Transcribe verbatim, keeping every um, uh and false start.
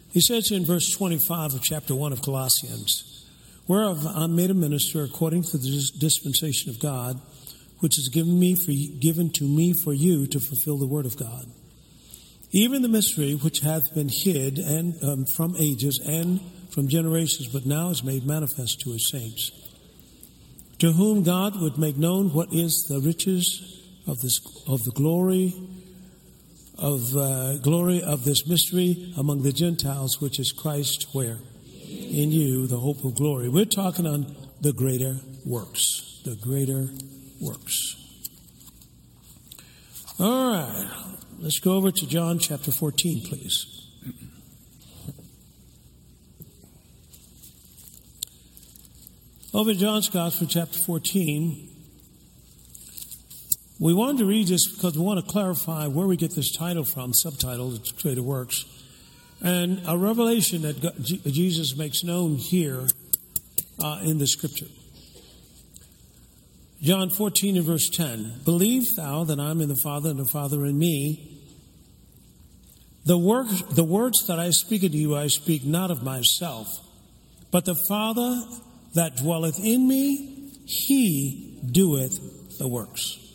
He says in verse twenty-five of chapter one of Colossians, whereof I'm made a minister according to the dispensation of God, which is given me for given to me for you to fulfill the word of God. Even the mystery which hath been hid and um, from ages and from generations, but now is made manifest to his saints, to whom God would make known what is the riches of this of the glory of uh, glory of this mystery among the Gentiles, which is Christ, where in you the hope of glory. We're talking on the greater works, the greater works. All right, let's go over to John chapter fourteen, please. Over in John's Gospel, chapter fourteen, we wanted to read this because we want to clarify where we get this title from, subtitle, it's Greater Works, and a revelation that God, Jesus makes known here uh, in the Scripture. John fourteen and verse ten, believe thou that I am in the Father and the Father in me. The, work, the words that I speak unto you, I speak not of myself, but the Father that dwelleth in me, he doeth the works.